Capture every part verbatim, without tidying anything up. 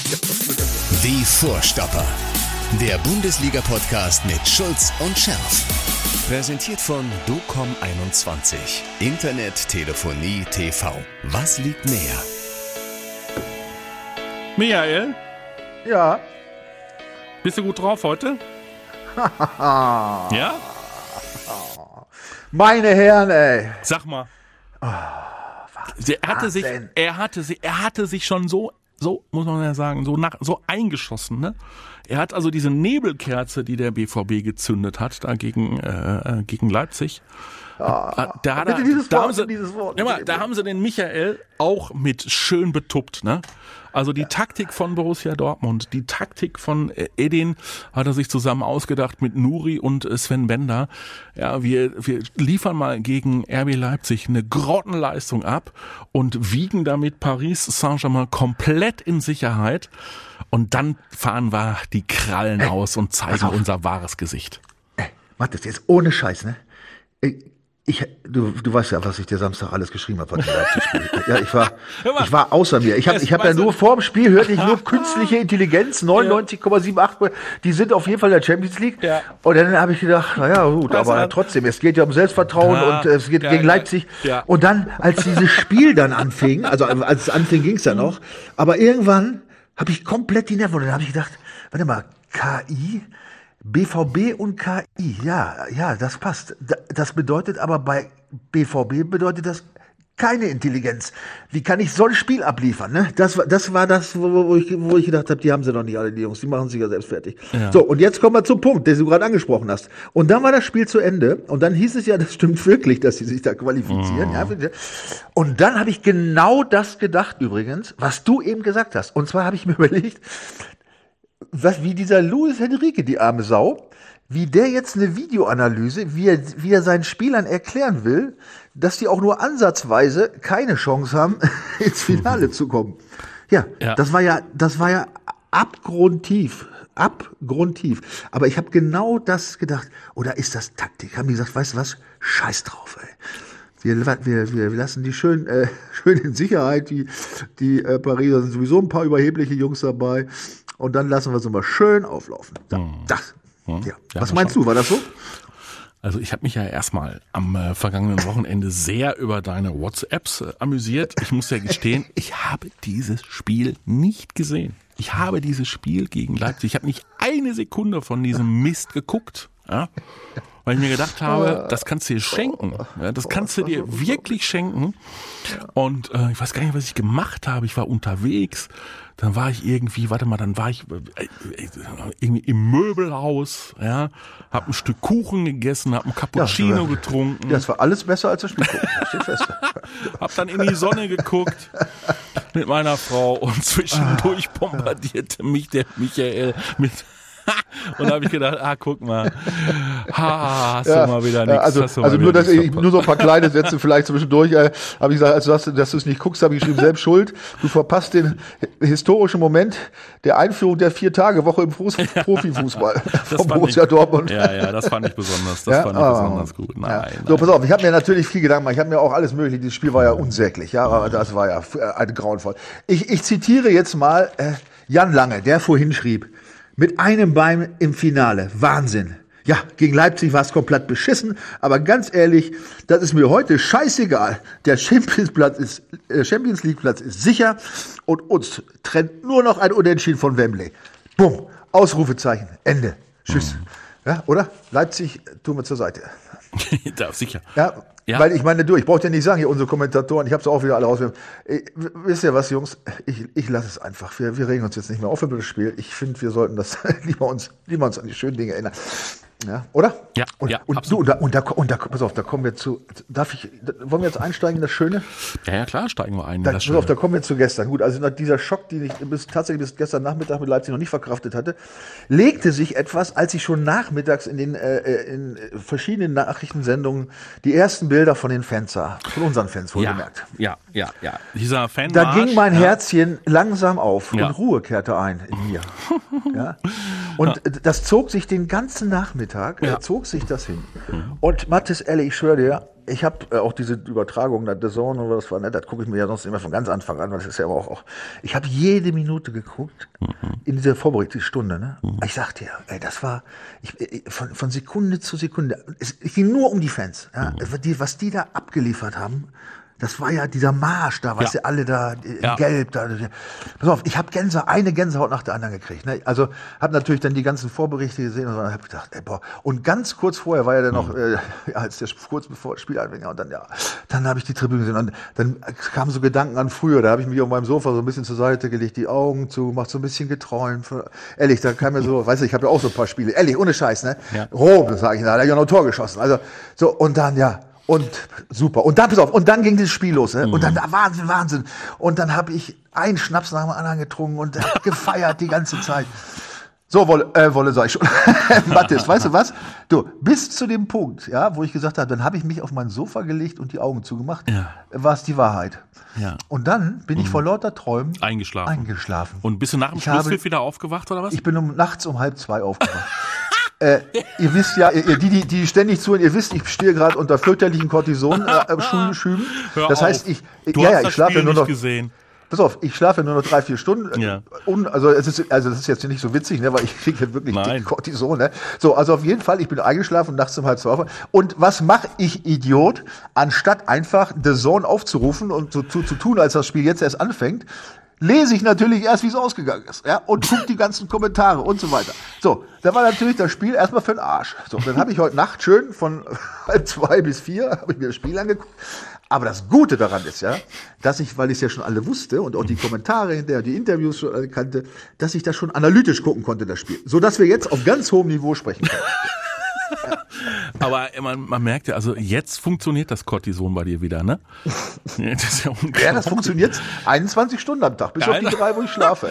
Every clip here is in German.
Die Vorstopper. Der Bundesliga-Podcast mit Schulz und Scherf. Präsentiert von docom einundzwanzig. Internet, Telefonie, T V. Was liegt näher? Michael? Ja. Bist du gut drauf heute? Ja? Meine Herren, ey. Sag mal. Oh, er hatte sich, er hatte sich, er hatte sich schon so, so muss man ja sagen, so nach, so eingeschossen, ne? Er hat also diese Nebelkerze, die der B V B gezündet hat, da gegen, äh, gegen Leipzig. Ah, da, hat bitte er, dieses da, Wort, haben sie, dieses Wort, ja, mal, da haben sie den Michael auch mit schön betuppt, ne? Also die Taktik von Borussia Dortmund, die Taktik von Edin hat er sich zusammen ausgedacht mit Nuri und Sven Bender. Ja, wir, wir liefern mal gegen R B Leipzig eine Grottenleistung ab und wiegen damit Paris Saint-Germain komplett in Sicherheit. Und dann fahren wir die Krallen Ey, aus und zeigen unser wahres Gesicht. Ey, mach das jetzt ohne Scheiß, ne? Ey, Ich, du, du weißt ja, was ich dir Samstag alles geschrieben habe. Ja, ich war, ich war außer mir. Ich habe, ich habe ja nur vor dem Spiel hörte ich nur künstliche Intelligenz, neunundneunzig Komma achundsiebzig. Die sind auf jeden Fall in der Champions League. Ja. Und dann habe ich gedacht, naja, gut, aber ja, trotzdem, es geht ja um Selbstvertrauen ja, und äh, es geht ja, gegen Leipzig. Ja. Und dann, als dieses Spiel dann anfing, also als es anfing, ging es ja noch. Aber irgendwann habe ich komplett die Nerven. Und dann habe ich gedacht, warte mal, K I? B V B und K I, ja, ja, das passt. Das bedeutet aber bei B V B bedeutet das keine Intelligenz. Wie kann ich so ein Spiel abliefern? Ne? Das war das, war das wo, wo, ich, wo ich gedacht habe, die haben sie noch nicht alle, die Jungs, die machen sich ja selbst fertig. Ja. So, und jetzt kommen wir zum Punkt, den du gerade angesprochen hast. Und dann war das Spiel zu Ende und dann hieß es ja, das stimmt wirklich, dass sie sich da qualifizieren. Mhm. Ja, und dann habe ich genau das gedacht übrigens, was du eben gesagt hast. Und zwar habe ich mir überlegt, was, wie dieser Luis Henrique, die arme Sau, wie der jetzt eine Videoanalyse, wie er, wie er seinen Spielern erklären will, dass die auch nur ansatzweise keine Chance haben, ins Finale zu kommen. Ja, ja, das war ja, das war ja abgrundtief, abgrundtief. Aber ich habe genau das gedacht. Oder ist das Taktik? Haben die gesagt, weißt du was? Scheiß drauf, ey. Wir, wir, wir lassen die schön, äh, schön in Sicherheit. Die, die äh, Pariser sind sowieso ein paar überhebliche Jungs dabei. Und dann lassen wir es mal schön auflaufen. Da, das. Ja. Ja. Was meinst du? War das so? Also ich habe mich ja erstmal am äh, vergangenen Wochenende sehr über deine WhatsApps äh, amüsiert. Ich muss ja gestehen, ich habe dieses Spiel nicht gesehen. Ich habe dieses Spiel gegen Leipzig, ich habe nicht eine Sekunde von diesem Mist geguckt. Ja? Weil ich mir gedacht habe, das kannst du dir schenken. Ja, das kannst du dir wirklich schenken. Und äh, ich weiß gar nicht, was ich gemacht habe. Ich war unterwegs. Dann war ich irgendwie, warte mal, dann war ich äh, irgendwie im Möbelhaus, ja, hab ein Stück Kuchen gegessen, hab ein Cappuccino ja, getrunken. Das war alles besser als das Spiel gucken. Das steht fest. Hab dann in die Sonne geguckt mit meiner Frau und zwischendurch bombardierte mich der Michael mit und da habe ich gedacht, ah, guck mal, ha, hast ja, du mal wieder nichts. Also, also nur, dass ich, nur so ein paar kleine Sätze vielleicht zwischendurch, äh, habe ich gesagt, also dass, dass du es nicht guckst, habe ich geschrieben, selbst schuld. Du verpasst den historischen Moment der Einführung der Vier-Tage-Woche im Fuß, ja, Profifußball von Borussia ich, Dortmund. Ja, ja, das fand ich besonders, das ja? fand ich ah, besonders gut. Nein, ja. nein. So, pass auf, ich habe mir natürlich viel Gedanken gemacht, ich habe mir auch alles mögliche, dieses Spiel war ja unsäglich, ja, aber das war ja ein grauenvoll. Ich, ich zitiere jetzt mal äh, Jan Lange, der vorhin schrieb, mit einem Bein im Finale. Wahnsinn. Ja, gegen Leipzig war es komplett beschissen, aber ganz ehrlich, das ist mir heute scheißegal. Der Champions Platz ist, äh, Champions League Platz ist sicher und uns trennt nur noch ein Unentschieden von Wembley. Bumm. Ausrufezeichen. Ende. Tschüss. Mhm. Ja, oder? Leipzig tun wir zur Seite. Da, sicher. Ja, ja, weil ich meine, du, ich brauche dir nicht sagen, hier unsere Kommentatoren, ich habe es auch wieder alle raus. Wisst ihr was, Jungs? Ich, ich lasse es einfach. Wir, wir regen uns jetzt nicht mehr auf über das Spiel. Ich finde, wir sollten das lieber uns, lieber uns an die schönen Dinge erinnern. Ja, oder? Ja, und, ja, und, du, und, da, und, da, und da, pass auf, da kommen wir zu, darf ich, wollen wir jetzt einsteigen in das Schöne? Ja, ja, klar, steigen wir ein in da, das Schöne. Pass auf, da kommen wir zu gestern. Gut, also nach dieser Schock, den ich bis, tatsächlich bis gestern Nachmittag mit Leipzig noch nicht verkraftet hatte, legte sich etwas, als ich schon nachmittags in den äh, in verschiedenen Nachrichtensendungen die ersten Bilder von den Fans sah, von unseren Fans wohlgemerkt. Ja, ja, ja, ja. Dieser Fan. Da ging mein ja. Herzchen langsam auf ja. und Ruhe kehrte ein in mir. Ja? Und ja. das zog sich den ganzen Nachmittag, ja. äh, zog sich das hin. Mhm. Und Mathis, ehrlich, ich schwöre dir, ich habe äh, auch diese Übertragung der D A Z N oder was war, ne, das gucke ich mir ja sonst immer von ganz Anfang an, weil das ist ja aber auch, auch ich habe jede Minute geguckt mhm. in dieser Vorbereitungsstunde, ne? Mhm. Ich sag dir, ey, das war ich, ich, von, von Sekunde zu Sekunde, es, es ging nur um die Fans, ja? Mhm. Die, was die da abgeliefert haben. Das war ja dieser Marsch da, weißt ja. du, alle da in ja. Gelb. Da. Pass auf, ich habe Gänse, eine Gänsehaut nach der anderen gekriegt. Ne? Also habe natürlich dann die ganzen Vorberichte gesehen und dann habe ich gedacht, ey, boah. Und ganz kurz vorher war ja dann noch, mhm. äh, als der kurz bevor das Spiel anfing, und dann ja, dann habe ich die Tribüne gesehen und dann kamen so Gedanken an früher. Da habe ich mich auf meinem Sofa so ein bisschen zur Seite gelegt, die Augen zu, macht so ein bisschen geträumt. Ehrlich, da kam mir so, weißt du, ich habe ja auch so ein paar Spiele. Ehrlich, ohne Scheiß, ne? Ja. Rom, sage ich, da hat er ja noch ein Tor geschossen. Also so und dann ja. Und super. Und dann, pass auf, und dann ging dieses Spiel los. Ne? Und dann, Wahnsinn, Wahnsinn. Und dann habe ich einen Schnaps nach dem anderen getrunken und hab gefeiert die ganze Zeit. So, Wolle, äh, Wolle sag ich schon. Mathis, weißt du was? Du, bis zu dem Punkt, ja, wo ich gesagt habe, dann habe ich mich auf mein Sofa gelegt und die Augen zugemacht, ja. war es die Wahrheit. Ja. Und dann bin ich mhm. vor lauter Träumen eingeschlafen. eingeschlafen. Und bist du nach dem Schlusspfiff wieder aufgewacht, oder was? Ich bin um, nachts um halb zwei aufgewacht. Äh, ihr wisst ja, ihr, die, die, die ständig zuhören, ihr wisst, ich stehe gerade unter fürchterlichen Cortison-Schüben. Äh, das heißt, ich, du ja, hast ja, ich das schlafe Spiel nur noch. Nicht gesehen. Pass auf, ich schlafe nur noch drei, vier Stunden. Ja. Und, also, es ist, also, das ist jetzt nicht so witzig, ne, weil ich kriege wirklich dick Cortison, ne. So, also auf jeden Fall, ich bin eingeschlafen und nachts um halb zwei. Und was mache ich, Idiot? Anstatt einfach The Zone aufzurufen und so zu, zu tun, als das Spiel jetzt erst anfängt, lese ich natürlich erst, wie es ausgegangen ist, ja, und guck die ganzen Kommentare und so weiter. So, da war natürlich das Spiel erstmal für den Arsch. So, dann habe ich heute Nacht schön von halb zwei bis vier habe ich mir das Spiel angeguckt. Aber das Gute daran ist ja, dass ich, weil ich es ja schon alle wusste und auch die Kommentare hinterher, die Interviews schon alle kannte, dass ich das schon analytisch gucken konnte, das Spiel. So dass wir jetzt auf ganz hohem Niveau sprechen können. Aber man, man merkt ja, also jetzt funktioniert das Cortison bei dir wieder, ne? Das ist ja unglaublich. Ja, das funktioniert einundzwanzig Stunden am Tag, bis ja, auf die drei, wo ich schlafe.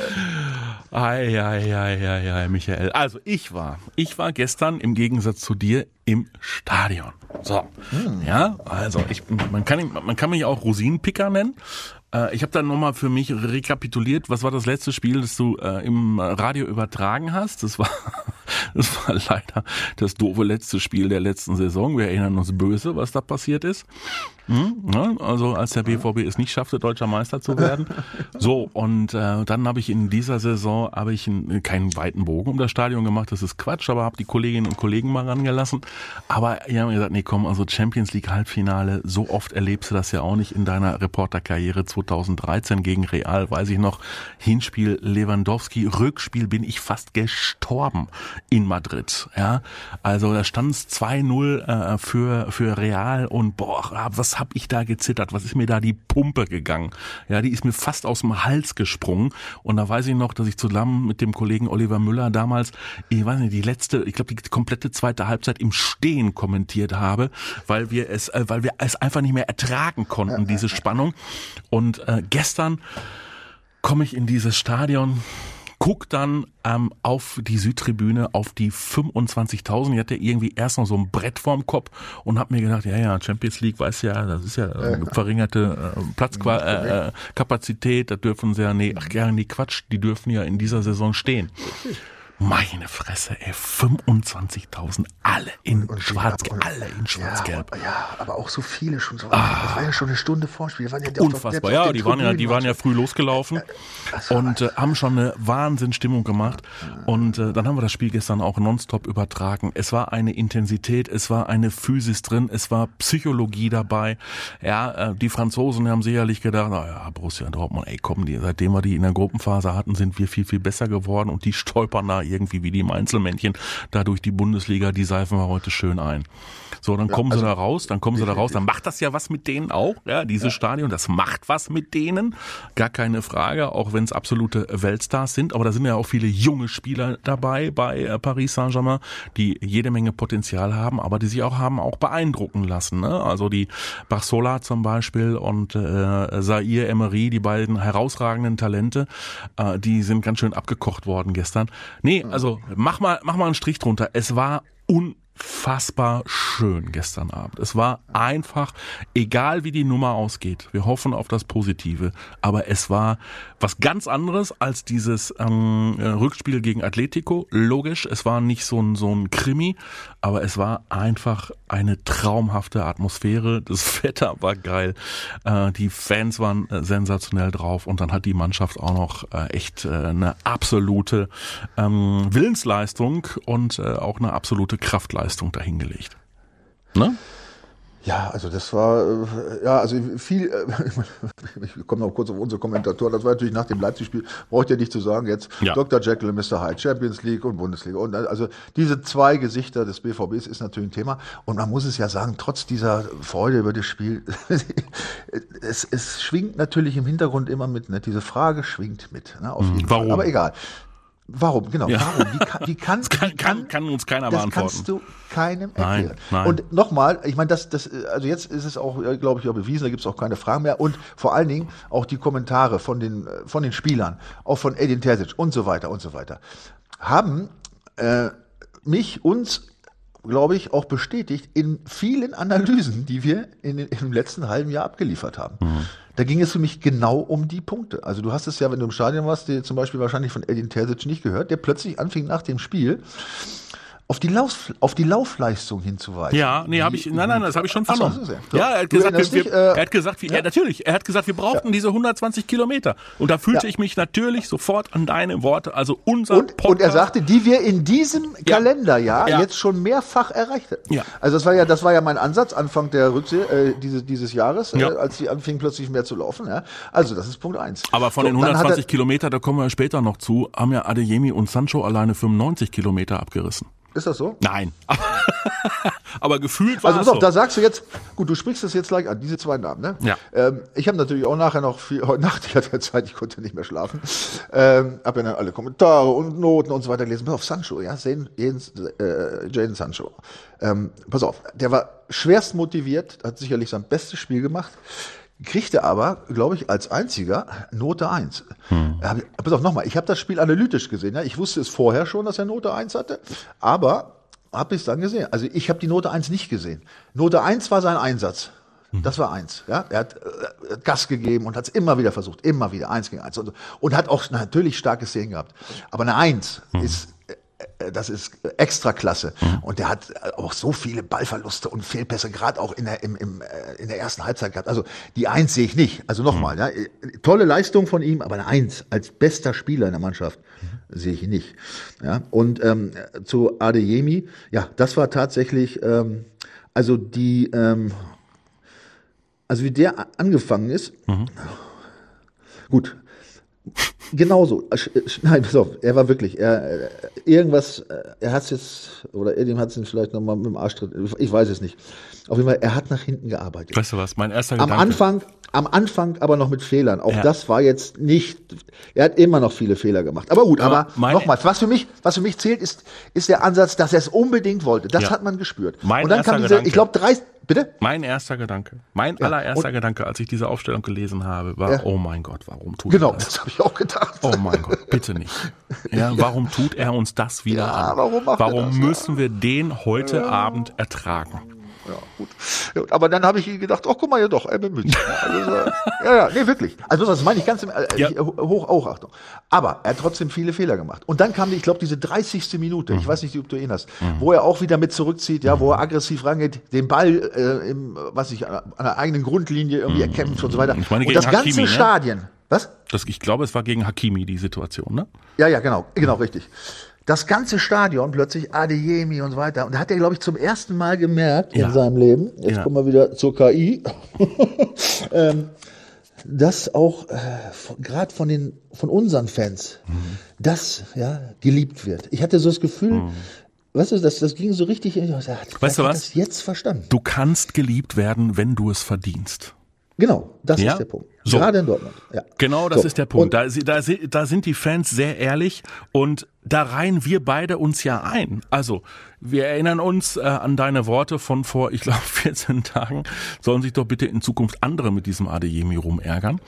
Ei, ei, ei, ei, ei, Michael. Also ich war, ich war gestern im Gegensatz zu dir im Stadion. So, hm. ja, also ich, man kann, man kann mich auch Rosinenpicker nennen. Ich habe dann nochmal für mich rekapituliert, was war das letzte Spiel, das du äh, im Radio übertragen hast. Das war, das war leider das doofe letzte Spiel der letzten Saison. Wir erinnern uns böse, was da passiert ist. Hm, ne? Also als der B V B es nicht schaffte, deutscher Meister zu werden. So, und äh, dann habe ich in dieser Saison habe ich einen, keinen weiten Bogen um das Stadion gemacht. Das ist Quatsch, aber habe die Kolleginnen und Kollegen mal rangelassen. Aber die haben gesagt, nee komm, also Champions League Halbfinale, so oft erlebst du das ja auch nicht in deiner Reporterkarriere. zweitausenddreizehn gegen Real, weiß ich noch, Hinspiel Lewandowski, Rückspiel bin ich fast gestorben in Madrid. Ja, also da stand es zwei null äh, für für Real und boah, was hab ich da gezittert, was ist mir da die Pumpe gegangen? Ja, die ist mir fast aus dem Hals gesprungen und da weiß ich noch, dass ich zusammen mit dem Kollegen Oliver Müller damals, ich weiß nicht, die letzte, ich glaube die komplette zweite Halbzeit im Stehen kommentiert habe, weil wir es, äh, weil wir es einfach nicht mehr ertragen konnten, diese Spannung. Und äh, gestern komme ich in dieses Stadion, guck dann ähm, auf die Südtribüne, auf die fünfundzwanzigtausend. Ich hatte irgendwie erst noch so ein Brett vorm Kopf und habe mir gedacht, ja, ja, Champions League, weiß ja, das ist ja äh, verringerte äh, Platzkapazität, da dürfen sie ja, nee, ach gerne, nee, Quatsch, die dürfen ja in dieser Saison stehen. Meine Fresse, ey, fünfundzwanzigtausend, alle in und, und Schwarz-Gelb, alle in Schwarz-Gelb. Ja, ja, aber auch so viele schon so. Ah, das war ja schon eine Stunde Vorspiel. Die waren ja unfassbar, ja, die waren ja, die waren ja früh losgelaufen und äh, haben schon eine Wahnsinnsstimmung gemacht. Und äh, dann haben wir das Spiel gestern auch nonstop übertragen. Es war eine Intensität, es war eine Physis drin, es war Psychologie dabei. Ja, äh, die Franzosen haben sicherlich gedacht, naja, Borussia Dortmund, ey, komm, die, seitdem wir die in der Gruppenphase hatten, sind wir viel, viel besser geworden und die stolpern da irgendwie wie die im Einzelmännchen da durch die Bundesliga, die seifen wir heute schön ein. So, dann kommen ja, also, sie da raus, dann kommen sie da raus, dann macht das ja was mit denen auch, ja, dieses ja. Stadion, das macht was mit denen, gar keine Frage, auch wenn es absolute Weltstars sind, aber da sind ja auch viele junge Spieler dabei bei äh, Paris Saint-Germain, die jede Menge Potenzial haben, aber die sich auch haben auch beeindrucken lassen, ne? Also die Barzola zum Beispiel und äh, Zaire Emery, die beiden herausragenden Talente, äh, die sind ganz schön abgekocht worden gestern. Nee, also mach mal, mach mal einen Strich drunter. Es war un unfassbar schön gestern Abend. Es war einfach, egal wie die Nummer ausgeht, wir hoffen auf das Positive, aber es war was ganz anderes als dieses ähm, Rückspiel gegen Atletico. Logisch, es war nicht so ein, so ein Krimi, aber es war einfach eine traumhafte Atmosphäre. Das Wetter war geil, äh, die Fans waren äh, sensationell drauf und dann hat die Mannschaft auch noch äh, echt äh, eine absolute ähm, Willensleistung und äh, auch eine absolute Kraftleistung dahingelegt. Ne? Ja, also das war, äh, ja, also viel, äh, ich komme noch kurz auf unsere Kommentatoren, das war natürlich nach dem Leipzig-Spiel, braucht ihr nicht zu sagen, jetzt ja. Doktor Jekyll und Mister Hyde, Champions League und Bundesliga. Und also diese zwei Gesichter des B V Bs ist natürlich ein Thema. Und man muss es ja sagen, trotz dieser Freude über das Spiel, es, es schwingt natürlich im Hintergrund immer mit, ne? Diese Frage schwingt mit, ne? Auf jeden Warum? Fall. Aber egal. Warum? Genau. Ja. Warum? Wie kann, wie kann, das kann, wie kann, kann, kann uns keiner das beantworten. kannst du keinem Nein, erklären. nein. Und nochmal, ich meine, das, das, also jetzt ist es auch, glaube ich, auch bewiesen, da gibt es auch keine Fragen mehr. Und vor allen Dingen auch die Kommentare von den, von den Spielern, auch von Edin Terzic und so weiter und so weiter, haben äh, mich, uns, glaube ich, auch bestätigt in vielen Analysen, die wir in, im letzten halben Jahr abgeliefert haben. Mhm. Da ging es für mich genau um die Punkte. Also du hast es ja, wenn du im Stadion warst, die zum Beispiel wahrscheinlich von Edin Terzic nicht gehört, der plötzlich anfing nach dem Spiel auf die Lauf, auf die Laufleistung hinzuweisen. Ja, nee, habe ich, nein, nein, das habe ich schon Ach so, vernommen. so, so. Ja, er hat gesagt, wir, dich, wir, äh, er hat gesagt, wie, ja. ja, natürlich, er hat gesagt, wir brauchten ja. diese hundertzwanzig Kilometer. Und da fühlte ja. ich mich natürlich sofort an deine Worte, also unser und, Podcast. Und er sagte, die wir in diesem ja. Kalenderjahr ja. jetzt schon mehrfach erreicht haben. Ja. Also das war ja, das war ja mein Ansatz Anfang der Rückserie äh, dieses, dieses Jahres, ja. äh, als die anfingen plötzlich mehr zu laufen. Ja. Also das ist Punkt eins. Aber von so, den hundertzwanzig Kilometer, da kommen wir später noch zu, haben ja Adeyemi und Sancho alleine fünfundneunzig Kilometer abgerissen. Ist das so? Nein. Aber gefühlt war also, es pass auf, so. da sagst du jetzt, gut, du sprichst das jetzt gleich an, diese zwei Namen, ne? Ja. Ähm, ich habe natürlich auch nachher noch viel, heute Nacht, ich hatte ja Zeit, ich konnte nicht mehr schlafen, ähm, habe ja dann alle Kommentare und Noten und so weiter gelesen. Pass auf, Sancho, ja, Jadon äh, Sancho. Ähm, pass auf, der war schwerst motiviert, hat sicherlich sein bestes Spiel gemacht, kriegte aber, glaube ich, als einziger Note eins. Hm. Pass auf, nochmal, ich habe das Spiel analytisch gesehen. Ja? Ich wusste es vorher schon, dass er Note eins hatte, aber habe ich es dann gesehen. Also ich habe die Note eins nicht gesehen. Note eins war sein Einsatz. Das war eins. Ja? Er hat äh, Gas gegeben und hat es immer wieder versucht, immer wieder, eins gegen eins. Und, und hat auch natürlich starke Szenen gehabt. Aber eine eins hm. ist... Das ist Extraklasse. Mhm. Und der hat auch so viele Ballverluste und Fehlpässe, gerade auch in der, im, im, in der ersten Halbzeit gehabt. Also die Eins sehe ich nicht. Also nochmal, mhm. ja, tolle Leistung von ihm, aber eine Eins als bester Spieler in der Mannschaft mhm. sehe ich ihn nicht. Ja, und ähm, zu Adeyemi, ja, das war tatsächlich, ähm, also die, ähm, also wie der angefangen ist, mhm. gut. Genauso. Nein, pass auf, er war wirklich, er, irgendwas, er hat es jetzt, oder Edim hat es ihn vielleicht nochmal mit dem Arschtritt, ich weiß es nicht. Auf jeden Fall, er hat nach hinten gearbeitet. Weißt du was, mein erster Am Gedanke. Anfang, am Anfang aber noch mit Fehlern. Auch ja. das war jetzt nicht, er hat immer noch viele Fehler gemacht. Aber gut, aber, aber nochmals, was für mich, was für mich zählt, ist, ist der Ansatz, dass er es unbedingt wollte. Das ja. hat man gespürt. Mein und dann erster kam diese, Gedanke. ich glaube, drei, bitte? Mein erster Gedanke, mein ja. allererster und, Gedanke, als ich diese Aufstellung gelesen habe, war, ja. oh mein Gott, warum tut genau, er das? Genau, das habe ich auch gedacht. Oh mein Gott, bitte nicht. Ja, warum tut er uns das wieder ja, an? Warum, macht warum er das? müssen ja. wir den heute ja. Abend ertragen? Ja, gut. Ja, aber dann habe ich gedacht, ach, guck mal, ja doch, er bemüht sich. Also, ja, ja, nee, wirklich. Also das meine ich ganz im, äh, ja. hoch Hochachtung. Aber er hat trotzdem viele Fehler gemacht. Und dann kam, ich glaube, diese dreißigste Minute, mhm. ich weiß nicht, ob du erinnerst, mhm. wo er auch wieder mit zurückzieht, ja, wo er aggressiv rangeht, den Ball, äh, im, was ich, an der eigenen Grundlinie irgendwie mhm. erkämpft und so weiter. Ich meine, und das Hakimi, ganze ne? Stadion. Was? Das, ich glaube, es war gegen Hakimi die Situation, ne? Ja, ja, genau, genau, richtig. Das ganze Stadion plötzlich Adeyemi und so weiter. Und da hat er, glaube ich, zum ersten Mal gemerkt ja. in seinem Leben, jetzt ja. kommen wir wieder zur K I, ähm, dass auch äh, gerade von den von unseren Fans mhm. das ja geliebt wird. Ich hatte so das Gefühl, mhm. weißt du, das, das ging so richtig, ich dachte, weißt du was? Das jetzt verstanden. Du kannst geliebt werden, wenn du es verdienst. Genau, das ja? ist der Punkt. So. Gerade in Dortmund. Ja. Genau, das so. ist der Punkt. Da, da, da sind die Fans sehr ehrlich und da reihen wir beide uns ja ein. Also, wir erinnern uns äh, an deine Worte von vor, ich glaube, vierzehn Tagen. Sollen sich doch bitte in Zukunft andere mit diesem Adeyemi rumärgern.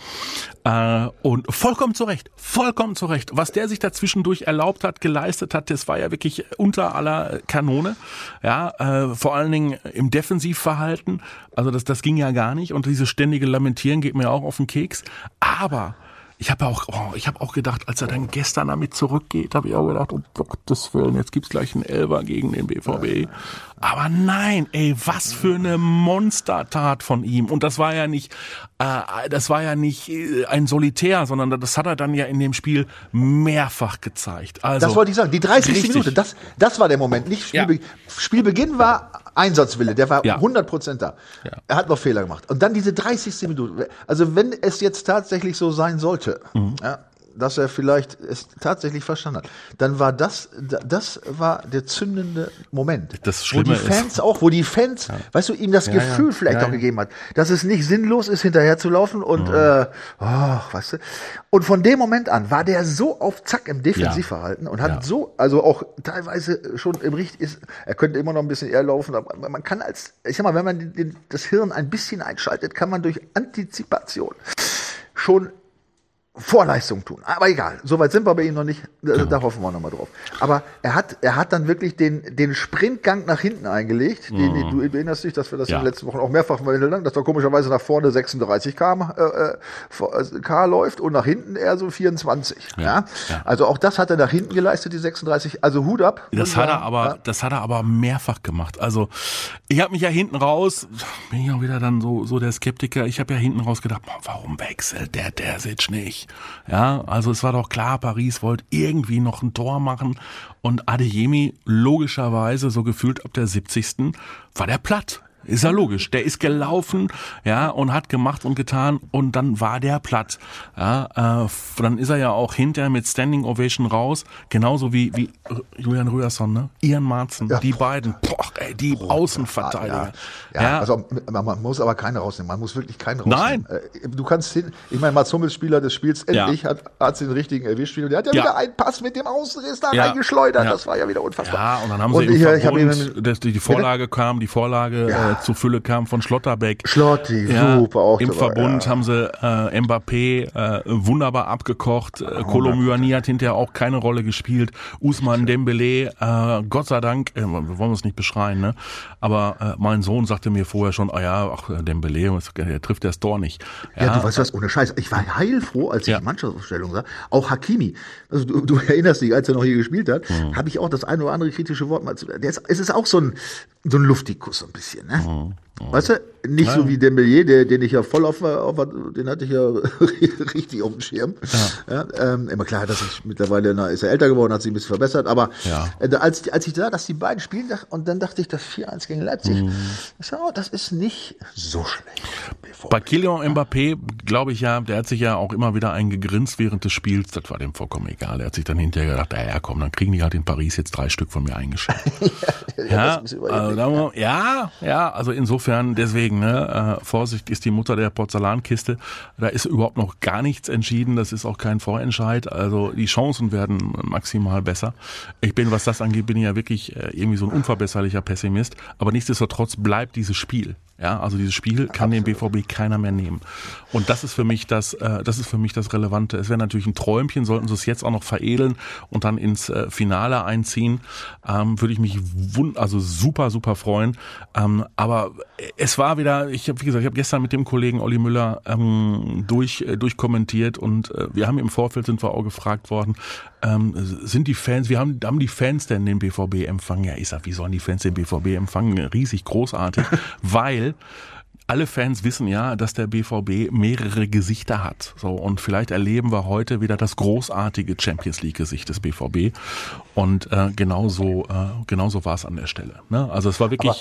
Äh, und vollkommen zu Recht, vollkommen zu Recht. Was der sich dazwischendurch erlaubt hat, geleistet hat, das war ja wirklich unter aller Kanone. Ja, äh, vor allen Dingen im Defensivverhalten. Also das, das ging ja gar nicht. Und dieses ständige Lamentieren geht mir auch auf den Keks. Aber ich habe auch, oh, ich habe auch gedacht, als er dann gestern damit zurückgeht, habe ich auch gedacht, um Gottes Willen, jetzt gibt's gleich einen Elfer gegen den B V B. Aber nein, ey, was für eine Monstertat von ihm. Und das war ja nicht, äh, das war ja nicht ein Solitär, sondern das hat er dann ja in dem Spiel mehrfach gezeigt. Also das wollte ich sagen. Die dreißigste Minute, das, das war der Moment. Nicht Spielbe- ja. Spielbeginn war Einsatzwille, der war ja. hundert Prozent da. Ja. Er hat noch Fehler gemacht. Und dann diese dreißigste Minute. Also wenn es jetzt tatsächlich so sein sollte, mhm. ja, dass er vielleicht es tatsächlich verstanden hat, dann war das, das war der zündende Moment. Das Schlimme wo die Fans ist, auch, wo die Fans, ja. weißt du, ihm das ja, Gefühl ja. vielleicht ja, auch gegeben hat, dass es nicht sinnlos ist, hinterher zu laufen und, mhm. äh, oh, weißt du. Und von dem Moment an war der so auf Zack im Defensivverhalten ja. und hat ja. so, also auch teilweise schon im Richt ist, er könnte immer noch ein bisschen eher laufen, aber man kann als, ich sag mal, wenn man den, das Hirn ein bisschen einschaltet, kann man durch Antizipation schon Vorleistung tun. Aber egal, soweit sind wir bei ihm noch nicht, da, genau. da hoffen wir noch mal drauf. Aber er hat, er hat dann wirklich den, den Sprintgang nach hinten eingelegt. Den, mhm. Du erinnerst dich, dass wir das ja. in den letzten Wochen auch mehrfach verwendet haben, dass da komischerweise nach vorne sechsunddreißig Kilometer pro Stunde läuft und nach hinten eher so vierundzwanzig. Ja. Ja? Ja. Also auch das hat er nach hinten geleistet, die sechsunddreißig. Also Hut ab. Das hat er aber, ja. das hat er aber mehrfach gemacht. Also ich habe mich ja hinten raus, bin ich auch wieder dann so, so der Skeptiker. Ich habe ja hinten raus gedacht, warum wechselt der Terzic nicht? Ja, also es war doch klar, Paris wollte irgendwie noch ein Tor machen und Adeyemi logischerweise so gefühlt ab der siebzigsten war der platt. Ist ja logisch. Der ist gelaufen, ja, und hat gemacht und getan und dann war der platt. Ja, äh, dann ist er ja auch hinterher mit Standing Ovation raus, genauso wie wie Julian Röhrson, ne? Ian Marzen, ja. die beiden, boah, ey, die boah, Außenverteidiger. Ja, ja, ja, also man muss aber keine rausnehmen. Man muss wirklich keine rausnehmen. Nein. Du kannst hin. Ich meine, Mats Hummels, Spieler des Spiels, endlich ja. hat hat den richtigen erwischt. Der hat ja, ja wieder einen Pass mit dem Außenriss da ja. reingeschleudert. Ja. Das war ja wieder unfassbar. Ja, und dann haben sie und im ich, Verbund, ich die, die Vorlage bitte? kam, die Vorlage ja. äh, zu Fülle kam von Schlotterbeck. Schlotti, ja, super auch. Im dabei, Verbund ja. haben sie äh, Mbappé äh, wunderbar abgekocht. Äh, Kolo Muani hat hinterher auch keine Rolle gespielt. Usman Dembélé, äh, Gott sei Dank, äh, wir wollen uns nicht beschreien, ne? Aber äh, mein Sohn sagte mir vorher schon, ah ja, ach, Dembélé, der trifft das Tor nicht. Ja, ja, du weißt was, ohne Scheiß. Ich war heilfroh, als ich ja. die Mannschaftsaufstellung sah. Auch Hakimi, also du, du erinnerst dich, als er noch hier gespielt hat, mhm. habe ich auch das eine oder andere kritische Wort mal zu. Der ist, es ist auch so ein, so ein Luftikus so ein bisschen, ne? Mhm. Weißt du, nicht ja. so wie Dembélé, der, den ich ja voll auf, auf, den hatte ich ja richtig auf dem Schirm. Ja. Ja, ähm, immer klar, dass ich mittlerweile, na, ist er älter geworden, hat sich ein bisschen verbessert, aber ja. äh, als, als ich sah, dass die beiden spielen, und dann dachte ich, das vier eins gegen Leipzig, mhm. ich sag, oh, das ist nicht so schlecht. Bei Kylian Mbappé, glaube ich ja, der hat sich ja auch immer wieder eingegrinst während des Spiels, das war dem vollkommen egal. Er hat sich dann hinterher gedacht, ja komm, dann kriegen die halt in Paris jetzt drei Stück von mir eingeschenkt. ja, ja, also, ja. ja, ja, also insofern deswegen, ne, äh, Vorsicht ist die Mutter der Porzellankiste. Da ist überhaupt noch gar nichts entschieden. Das ist auch kein Vorentscheid. Also die Chancen werden maximal besser. Ich bin, was das angeht, bin ich ja wirklich äh, irgendwie so ein unverbesserlicher Pessimist. Aber nichtsdestotrotz bleibt dieses Spiel. Ja, also dieses Spiel kann den B V B keiner mehr nehmen. Und das ist für mich das, äh, das ist für mich das Relevante. Es wäre natürlich ein Träumchen, sollten sie es jetzt auch noch veredeln und dann ins äh, Finale einziehen, ähm, würde ich mich wund- also super, super freuen. Ähm, aber es war wieder, ich habe, wie gesagt, ich habe gestern mit dem Kollegen Olli Müller ähm, durch, äh, durchkommentiert und äh, wir haben im Vorfeld sind wir auch gefragt worden, ähm, sind die Fans, wir haben, haben die Fans denn den B V B empfangen? Ja, ich sag, wie sollen die Fans den B V B empfangen? Riesig großartig, weil alle Fans wissen ja, dass der B V B mehrere Gesichter hat. So, und vielleicht erleben wir heute wieder das großartige Champions League Gesicht des B V B. Und äh, genauso, äh, genauso war es an der Stelle. Ne? Also es war wirklich.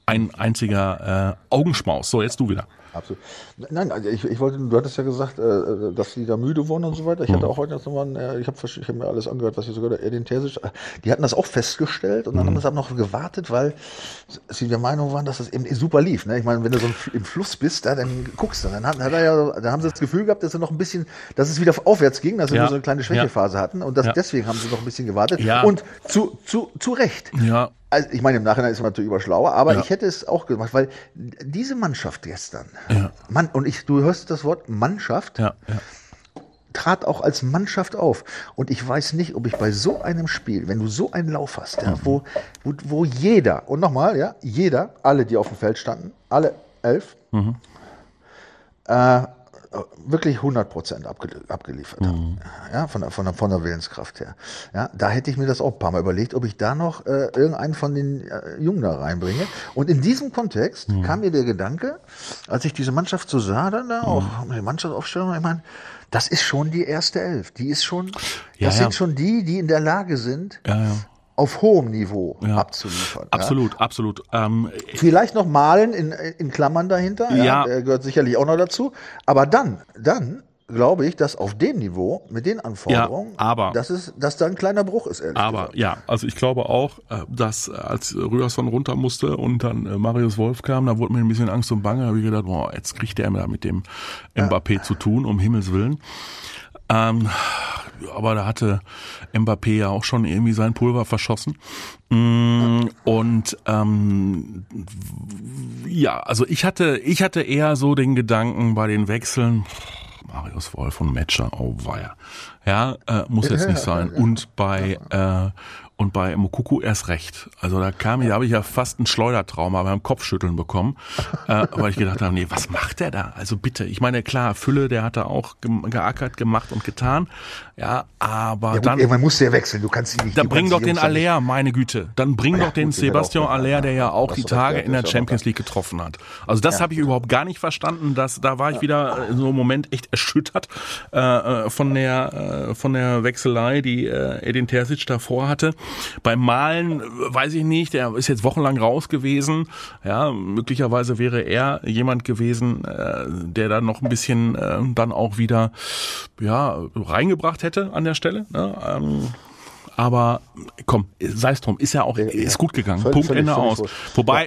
ein einziger äh, Augenschmaus. So, jetzt du wieder. Absolut. Nein, also ich, ich wollte, du hattest ja gesagt, äh, dass die da müde wurden und so weiter. Ich mhm. hatte auch heute nochmal, äh, ich habe ich hab mir alles angehört, was ich sogar der Edin Terzic, die hatten das auch festgestellt und dann mhm. haben wir es aber noch gewartet, weil sie der Meinung waren, dass das eben super lief. Ne? Ich meine, wenn du so im Fluss bist, da, dann guckst du, dann hat, hat er ja, dann haben sie das Gefühl gehabt, dass er noch ein bisschen, dass es wieder aufwärts ging, dass sie ja. nur so eine kleine Schwächephase ja. hatten und das, ja. deswegen haben sie noch ein bisschen gewartet ja. und zu, zu, zu Recht. Ja. Also ich meine, im Nachhinein ist man natürlich überschlauer, aber ja. ich hätte es auch gemacht, weil diese Mannschaft gestern, ja. Mann, und ich, du hörst das Wort Mannschaft, ja. Ja. trat auch als Mannschaft auf. Und ich weiß nicht, ob ich bei so einem Spiel, wenn du so einen Lauf hast, ja, mhm. wo, wo, wo jeder, und nochmal, ja, jeder, alle, die auf dem Feld standen, alle elf, mhm. äh, wirklich hundert Prozent abge, abgeliefert mhm. haben. Ja, von, von, der, von der Willenskraft her. Ja, da hätte ich mir das auch ein paar Mal überlegt, ob ich da noch äh, irgendeinen von den äh, Jungen da reinbringe. Und in diesem Kontext mhm. kam mir der Gedanke, als ich diese Mannschaft so sah, dann da auch, mhm. die Mannschaftsaufstellung, ich meine, das ist schon die erste Elf. Die ist schon, ja, das ja. sind schon die, die in der Lage sind, ja, ja. auf hohem Niveau ja. abzuliefern. Absolut, ja. absolut. Ähm, Vielleicht noch Malen in, in Klammern dahinter, ja. Ja. Der gehört sicherlich auch noch dazu. Aber dann, dann glaube ich, dass auf dem Niveau, mit den Anforderungen, ja, aber, dass, es, dass da ein kleiner Bruch ist, ehrlich aber, gesagt. ja, also ich glaube auch, dass als Ryerson runter musste und dann Marius Wolf kam, da wurde mir ein bisschen Angst und Bange, da habe ich gedacht, boah, jetzt kriegt der da mit dem Mbappé ja. zu tun, um Himmels Willen. Ähm, aber da hatte Mbappé ja auch schon irgendwie sein Pulver verschossen. Mm, und ähm, ja, also ich hatte, ich hatte eher so den Gedanken bei den Wechseln, Marius Wolf und Metscher, oh weia. Ja, äh, muss jetzt nicht sein. Und bei äh, und bei Moukoko erst recht. Also da kam ich, da habe ich ja fast ein Schleudertrauma beim Kopfschütteln bekommen, äh, weil ich gedacht habe, nee, was macht der da? Also bitte, ich meine, klar, Fülle, der hat da auch ge- geackert, gemacht und getan. Ja, aber ja, gut, dann irgendwann musst du ja wechseln. Du kannst ihn nicht. Dann bring doch den Aller, meine Güte. Dann bring ja, doch den gut, Sebastian Aller, der ja auch die Tage in der Champions League getroffen hat. Also das ja. habe ich überhaupt gar nicht verstanden. Dass, da war ich wieder in so einem Moment echt erschüttert äh, von der äh, von der Wechselei, die äh, Edin Terzic davor hatte. Beim Malen weiß ich nicht, der ist jetzt wochenlang raus gewesen. Ja, möglicherweise wäre er jemand gewesen, äh, der dann noch ein bisschen äh, dann auch wieder ja reingebracht hätte an der Stelle. Ne? Ähm, aber komm, sei es drum, ist ja auch, ist gut gegangen. Völlig, Punkt, völlig, Ende völlig aus. Völlig. Wobei,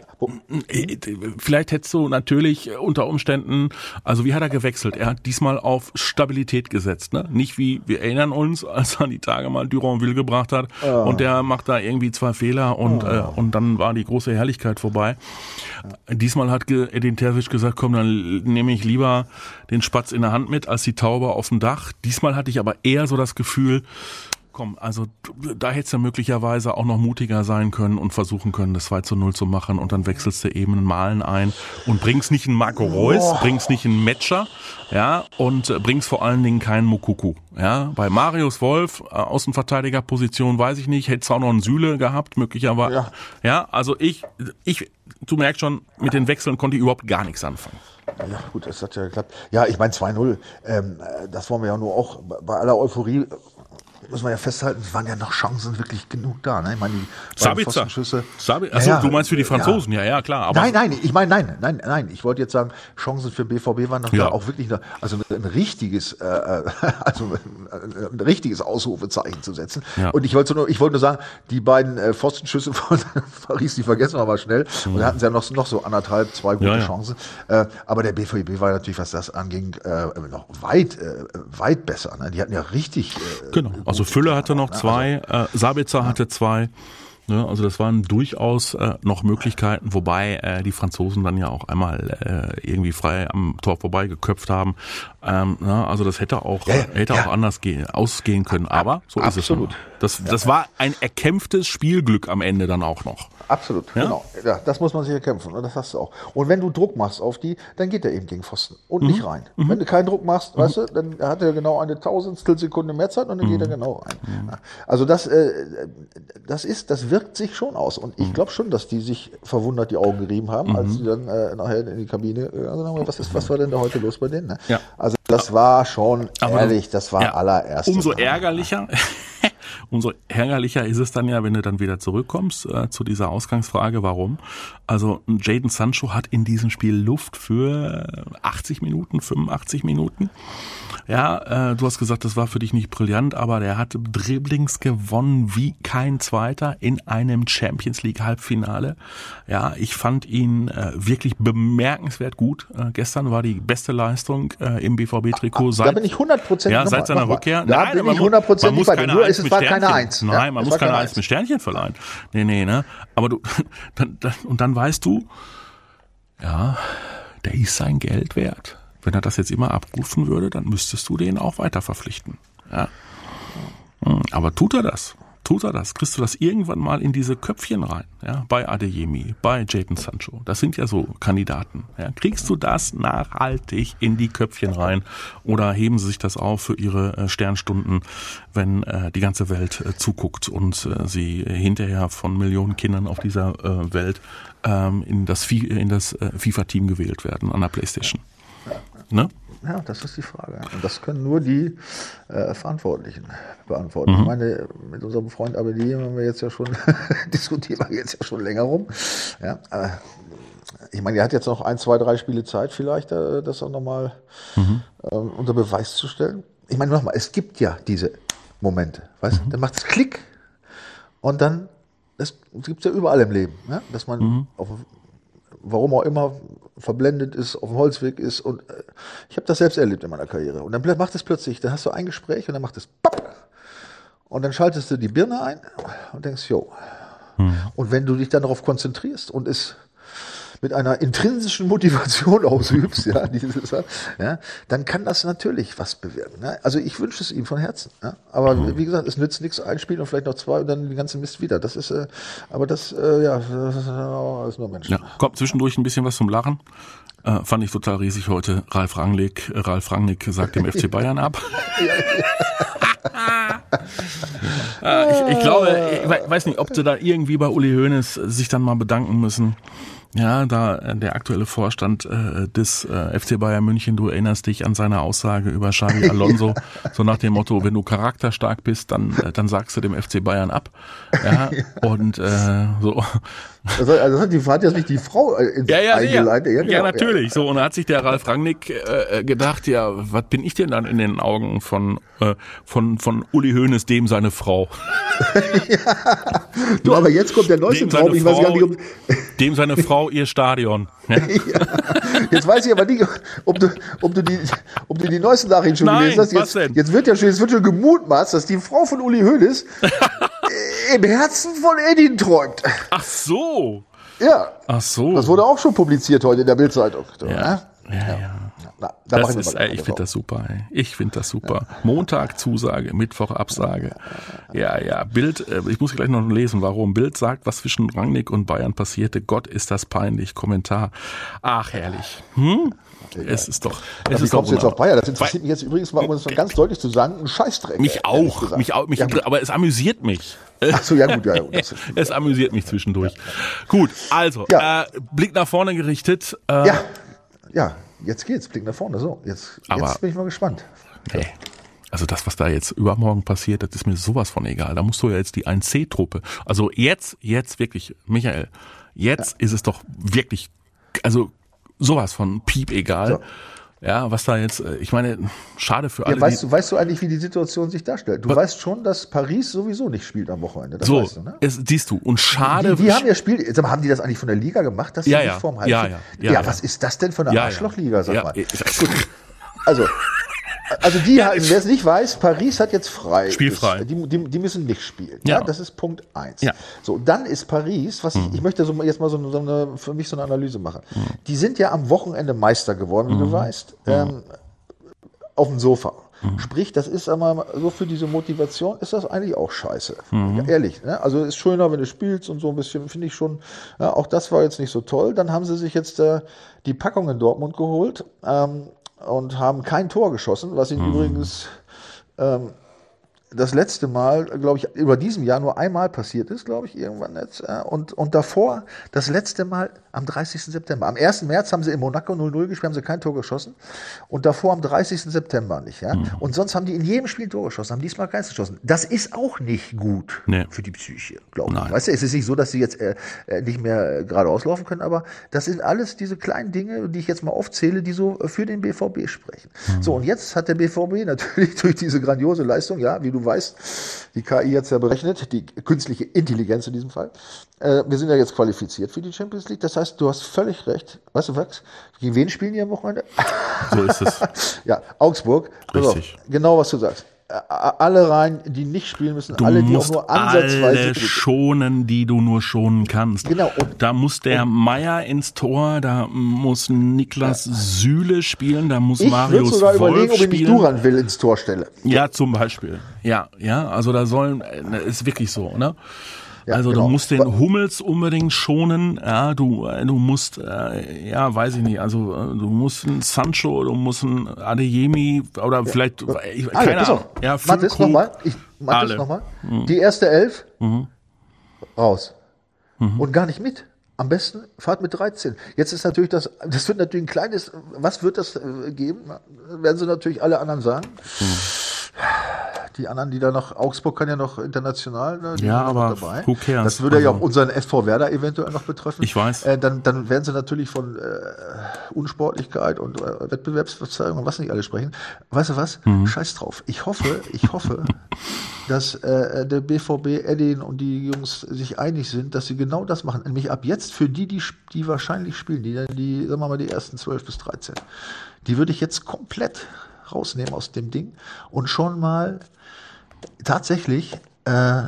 ja. vielleicht hättest du natürlich unter Umständen, also wie hat er gewechselt? Er hat diesmal auf Stabilität gesetzt, ne? Nicht wie, wir erinnern uns, als er die Tage mal Duranville gebracht hat oh. und der macht da irgendwie zwei Fehler und, oh. äh, und dann war die große Herrlichkeit vorbei. Ja. Diesmal hat Edin Terzic gesagt, komm, dann nehme ich lieber den Spatz in der Hand mit, als die Taube auf dem Dach. Diesmal hatte ich aber eher so das Gefühl, komm, also da hättest du möglicherweise auch noch mutiger sein können und versuchen können, das zwei zu null zu machen und dann wechselst du eben einen Malen ein und bringst nicht einen Marco Reus, oh. bringst nicht einen Metscher, ja, und bringst vor allen Dingen keinen Moukoko, ja. Bei Marius Wolf, äh, Außenverteidigerposition, weiß ich nicht, hättest du auch noch einen Süle gehabt, möglicherweise, ja. ja, also ich, ich, du merkst schon, mit den Wechseln konnte ich überhaupt gar nichts anfangen. Ja, gut, das hat ja geklappt. Ja, ich meine zwei null, ähm, das wollen wir ja nur auch bei aller Euphorie, muss man ja festhalten, es waren ja noch Chancen wirklich genug da. Ne? Ich meine, die Sabitzer. Sabi- Achso, ja, du meinst für die Franzosen, ja, ja, ja klar. Aber nein, nein, ich meine, nein, nein, nein. Ich wollte jetzt sagen, Chancen für B V B waren noch ja. da auch wirklich da. Also ein richtiges, äh, also ein richtiges Ausrufezeichen zu setzen. Ja. Und ich wollte nur, ich wollte nur sagen, die beiden äh, Pfostenschüsse von Paris, die vergessen wir aber schnell. Mhm. Und da hatten sie ja noch, noch so anderthalb, zwei gute ja, ja. Chancen. Äh, aber der B V B war natürlich, was das anging, äh, noch weit, äh, weit besser. Ne? Die hatten ja richtig. Äh, genau. Also Fülle hatte noch zwei, äh, Sabitzer ja. hatte zwei. Ne, also das waren durchaus äh, noch Möglichkeiten, wobei äh, die Franzosen dann ja auch einmal äh, irgendwie frei am Tor vorbei geköpft haben. Ähm, na, also das hätte auch ja, hätte ja. auch anders gehen, ausgehen können. Aber so Absolut. ist es noch. Das, das ja. war ein erkämpftes Spielglück am Ende dann auch noch. Absolut, ja? genau. Ja, das muss man sich erkämpfen. Und das hast du auch. Und wenn du Druck machst auf die, dann geht er eben gegen Pfosten und mhm. nicht rein. Mhm. Wenn du keinen Druck machst, mhm. weißt du, dann hat er genau eine Tausendstel Sekunde mehr Zeit und dann mhm. geht er genau rein. Mhm. Also das, äh, das ist, das wirkt sich schon aus. Und ich glaube schon, dass die sich verwundert die Augen gerieben haben, mhm. als sie dann äh, nachher in die Kabine gegangen sind. Was ist, was war denn da heute los bei denen? Ne? Ja. Also das war schon aber ehrlich, das war ja, allererste. Umso ärgerlicher, Umso ärgerlicher ist es dann ja, wenn du dann wieder zurückkommst äh, zu dieser Ausgangsfrage, warum. Also Jadon Sancho hat in diesem Spiel Luft für achtzig Minuten, fünfundachtzig Minuten. Ja, äh, du hast gesagt, das war für dich nicht brillant, aber der hatte Dribblings gewonnen wie kein Zweiter in einem Champions League Halbfinale. Ja, ich fand ihn äh, wirklich bemerkenswert gut. Äh, gestern war die beste Leistung äh, im B V B-Trikot seit, da bin ich hundertprozentig ja, seit seiner Rückkehr. Da Nein, bin ich hundertprozentig bei dir. Nur es war keine Eins. Nein, ja, man muss keine Eins mit Sternchen verleihen. Nee, nee, ne? Aber du, dann, dann, und dann weißt du, ja, der ist sein Geld wert. Wenn er das jetzt immer abrufen würde, dann müsstest du den auch weiter verpflichten. Ja. Aber tut er das? Tut er das? Kriegst du das irgendwann mal in diese Köpfchen rein? Ja, bei Adeyemi, bei Jadon Sancho. Das sind ja so Kandidaten. Ja, kriegst du das nachhaltig in die Köpfchen rein? Oder heben sie sich das auf für ihre äh, Sternstunden, wenn äh, die ganze Welt äh, zuguckt und äh, sie hinterher von Millionen Kindern auf dieser äh, Welt ähm, in das, Fi- in das äh, FIFA-Team gewählt werden an der PlayStation? Ne? Ja, das ist die Frage. Und das können nur die äh, Verantwortlichen beantworten. Mhm. Ich meine, mit unserem Freund Abedi haben wir jetzt ja schon, diskutieren wir jetzt ja schon länger rum. Ja, äh, ich meine, er hat jetzt noch ein, zwei, drei Spiele Zeit vielleicht, äh, das auch nochmal mhm. ähm, unter Beweis zu stellen. Ich meine, nochmal, es gibt ja diese Momente, weißt du? Mhm. Dann macht es Klick und dann, das gibt es ja überall im Leben, ja? Dass man mhm. auf warum auch immer verblendet ist, auf dem Holzweg ist und äh, ich habe das selbst erlebt in meiner Karriere und dann macht es plötzlich, dann hast du ein Gespräch und dann macht es papp und dann schaltest du die Birne ein und denkst, jo. Hm. Und wenn du dich dann darauf konzentrierst und es mit einer intrinsischen Motivation ausübst, ja, dieses, ja, dann kann das natürlich was bewirken. Ne? Also ich wünsche es ihm von Herzen. Ja? Aber mhm. wie gesagt, es nützt nichts, ein Spiel und vielleicht noch zwei und dann die ganze Mist wieder. Das ist, äh, aber das, äh, ja, das ist, das ist nur Mensch. Ja, kommt zwischendurch ein bisschen was zum Lachen. Äh, fand ich total riesig heute. Ralf Rangnick, Ralf Rangnick sagt dem F C Bayern ab. äh, ich, ich glaube, ich weiß nicht, ob sie da irgendwie bei Uli Hoeneß sich dann mal bedanken müssen. Ja, da äh, der aktuelle Vorstand äh, des äh, F C Bayern München, du erinnerst dich an seine Aussage über Xabi Alonso, so nach dem Motto, wenn du charakterstark bist, dann äh, dann sagst du dem F C Bayern ab. Ja, und äh, so. Also, also hat die hat jetzt nicht die Frau ins ja, ja, eingeleitet. Ja, ja, ja, natürlich. Ja. So, und da hat sich der Ralf Rangnick äh, gedacht, ja, was bin ich denn dann in den Augen von äh, von von Uli Hoeneß, dem seine Frau? Ja. Du, aber jetzt kommt der neueste Traum. Ich weiß gar nicht, ob dem seine Frau ihr Stadion. Ja. Ja. Jetzt weiß ich aber nicht, ob du, ob du die, ob du die neuesten Nachrichten schon Nein, gelesen hast. Jetzt, was denn? jetzt wird ja schon, jetzt wird schon gemutmaßt, dass die Frau von Uli Hoeneß im Herzen von Edin träumt. Ach so. Ja. Ach so. Das wurde auch schon publiziert heute in der Bild-Zeitung. Ja, ja, ja. ja. Na, da das ist, ey, ich finde das super. Ey. Ich finde das super. Ja. Montag Zusage, Mittwoch Absage. Ja, ja. Bild, äh, ich muss gleich noch lesen, warum. Bild sagt, was zwischen Rangnick und Bayern passierte. Gott, ist das peinlich. Kommentar. Ach, herrlich. Hm? Okay, es ist doch. Es wie ist kommst doch du jetzt auf Bayern? Das interessiert mich jetzt übrigens mal, um es ganz deutlich zu sagen, ein Scheißdreck. Mich auch. Mich auch mich, ja, aber es amüsiert mich. Ach so, ja gut, ja, gut. Das es amüsiert mich zwischendurch. Ja. Gut, also, ja. äh, Blick nach vorne gerichtet. Äh, ja, ja. Jetzt geht's, Blick nach vorne, so. Jetzt, aber, jetzt bin ich mal gespannt. Nee. Also das, was da jetzt übermorgen passiert, das ist mir sowas von egal. Da musst du ja jetzt die eins C-Truppe. Also jetzt, jetzt wirklich, Michael, jetzt ja. ist es doch wirklich, also sowas von piep egal. So. Ja, was da jetzt, ich meine, schade für alle. Ja, weißt, du, weißt du eigentlich, wie die Situation sich darstellt? Du was? weißt schon, dass Paris sowieso nicht spielt am Wochenende. Das so, weißt du, ne? es, siehst du. Und schade. Die, die haben ja Spiel. Jetzt haben die das eigentlich von der Liga gemacht, dass ja, sie ja, nicht vorm ja, ja, ja, ja, was ist das denn für eine ja, Arschlochliga, sag ja, mal? Ja, also, also die, ja, wer es nicht weiß, Paris hat jetzt frei. Spielfrei. Ist, die, die, die müssen nicht spielen. Ja. ja, das ist Punkt eins. Ja. So, dann ist Paris, was ich, ich möchte so jetzt mal so, so eine, für mich so eine Analyse machen. Mhm. Die sind ja am Wochenende Meister geworden, wie mhm. du weißt. Mhm. Ähm, auf dem Sofa. Mhm. Sprich, das ist aber so für diese Motivation ist das eigentlich auch scheiße. Mhm. Ja, ehrlich. Ne? Also ist schöner, wenn du spielst und so ein bisschen, finde ich schon, ja, auch das war jetzt nicht so toll. Dann haben sie sich jetzt äh, die Packung in Dortmund geholt ähm, und haben kein Tor geschossen, was ihnen mhm. übrigens ähm, das letzte Mal, glaube ich, über diesem Jahr nur einmal passiert ist, glaube ich, irgendwann jetzt. Und, und davor das letzte Mal am dreißigsten September. Am ersten März haben sie in Monaco null null gespielt, haben sie kein Tor geschossen. Und davor am dreißigsten September nicht. Ja? Mhm. Und sonst haben die in jedem Spiel ein Tor geschossen, haben diesmal keins geschossen. Das ist auch nicht gut nee. für die Psyche, glaube ich. Weißt du, es ist nicht so, dass sie jetzt äh, nicht mehr geradeaus laufen können, aber das sind alles diese kleinen Dinge, die ich jetzt mal aufzähle, die so für den B V B sprechen. Mhm. So, und jetzt hat der B V B natürlich durch diese grandiose Leistung, ja, wie du weißt, die K I hat es ja berechnet, die künstliche Intelligenz in diesem Fall. Äh, wir sind ja jetzt qualifiziert für die Champions League. Das heißt, du hast völlig recht. Weißt du was? Gegen wen spielen die am Wochenende? So ist es. Ja, Augsburg. Richtig. Also, genau, was du sagst. Alle rein, die nicht spielen müssen, du alle, die musst auch nur ansatzweise alle schonen, die du nur schonen kannst. Genau. Und, da muss der Meier ins Tor, da muss Niklas ja. Süle spielen, da muss ich Marius Wolf sogar Wolf überlegen, ob ich spielen. nicht Duran will ins Tor stelle. Ja, zum Beispiel. Ja, ja, also da sollen, ist wirklich so, ne? Ja, also genau. du musst den Hummels unbedingt schonen, ja, du du musst, äh, ja, weiß ich nicht, also du musst einen Sancho, du musst einen Adeyemi oder ja. vielleicht, ich, alle, keine Ahnung. Ja, Mathis nochmal, ich Mathis nochmal, mhm. die erste Elf, mhm. raus mhm. und gar nicht mit. Am besten fahrt mit dreizehn. Jetzt ist natürlich das, das wird natürlich ein kleines, was wird das geben? Werden sie natürlich alle anderen sagen. Mhm. Die anderen, die da noch, Augsburg kann ja noch international, ne, die ja, sind aber dabei. Who cares? Das würde also, ja auch unseren S V Werder eventuell noch betreffen. Ich weiß. Äh, dann, dann werden sie natürlich von äh, Unsportlichkeit und äh, Wettbewerbsverzerrung und was nicht alles sprechen. Weißt du was? Mhm. Scheiß drauf. Ich hoffe, ich hoffe, dass äh, der B V B, Edin und die Jungs sich einig sind, dass sie genau das machen. Nämlich ab jetzt für die, die, die wahrscheinlich spielen, die, die, sagen wir mal, die ersten zwölf bis dreizehn, die würde ich jetzt komplett rausnehmen aus dem Ding und schon mal tatsächlich äh,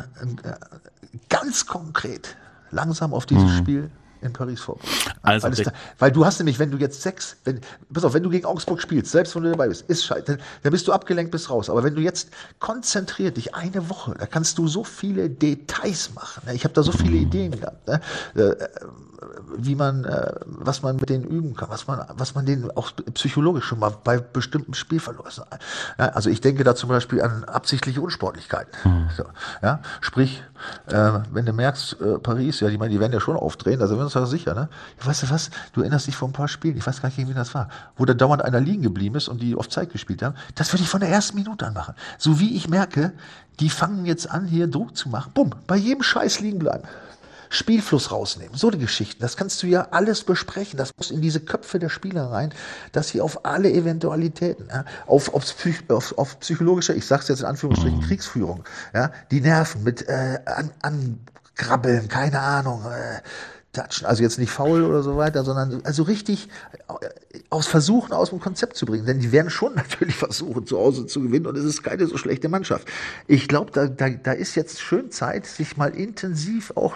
ganz konkret langsam auf dieses mhm. Spiel in Paris vorbereiten. Also weil, da, weil du hast nämlich, wenn du jetzt sechs, wenn, pass auf, wenn du gegen Augsburg spielst, selbst wenn du dabei bist, ist scheiße, dann, dann bist du abgelenkt bis raus. Aber wenn du jetzt konzentriert dich eine Woche, da kannst du so viele Details machen. Ich habe da so viele Ideen gehabt, ne? wie man, was man mit denen üben kann, was man, was man denen auch psychologisch schon mal bei bestimmten Spielverläufen. Also ich denke da zum Beispiel an absichtliche Unsportlichkeiten. Mhm. So, ja, sprich, äh, wenn du merkst, äh, Paris, ja, die meine, die werden ja schon aufdrehen, also wir uns da sicher, ne? Weißt du was? Du erinnerst dich vor ein paar Spielen, ich weiß gar nicht, wie das war, wo da dauernd einer liegen geblieben ist und die auf Zeit gespielt haben. Das würde ich von der ersten Minute an machen. So wie ich merke, die fangen jetzt an, hier Druck zu machen. Bumm, bei jedem Scheiß liegen bleiben. Spielfluss rausnehmen, so die Geschichten, das kannst du ja alles besprechen, das muss in diese Köpfe der Spieler rein, dass sie auf alle Eventualitäten, ja, auf, auf, Psych, auf, auf psychologischer, ich sag's jetzt in Anführungsstrichen, Kriegsführung, ja, die Nerven mit äh, an, angrabbeln, keine Ahnung, äh, touchen, also jetzt nicht faul oder so weiter, sondern also richtig aus Versuchen aus dem Konzept zu bringen, denn die werden schon natürlich versuchen, zu Hause zu gewinnen und es ist keine so schlechte Mannschaft. Ich glaube, da, da, da ist jetzt schön Zeit, sich mal intensiv auch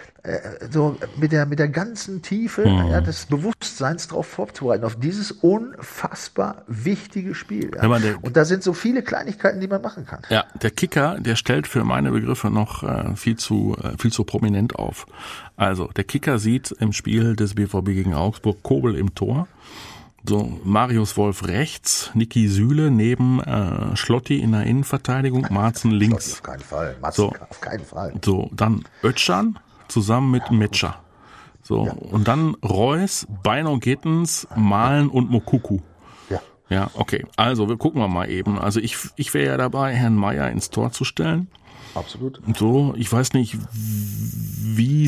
so mit der mit der ganzen Tiefe hm. ja, des Bewusstseins darauf vorzubereiten, auf dieses unfassbar wichtige Spiel. Ja. Der, und da sind so viele Kleinigkeiten, die man machen kann. Ja, der Kicker, der stellt für meine Begriffe noch äh, viel zu äh, viel zu prominent auf. Also der Kicker sieht im Spiel des B V B gegen Augsburg Kobel im Tor. So, Marius Wolf rechts, Niki Süle neben äh, Schlotti in der Innenverteidigung, Marzen links. Auf keinen Fall, Marzen, so, auf keinen Fall. So, dann Özcan zusammen mit Metscher. So, ja. Und dann Reus, Beino Gittens, Malen und Mokuku. Ja. Ja, okay. Also, wir gucken wir mal eben. Also, ich, ich wäre ja dabei, Herrn Meier ins Tor zu stellen. Absolut. So, ich weiß nicht, wie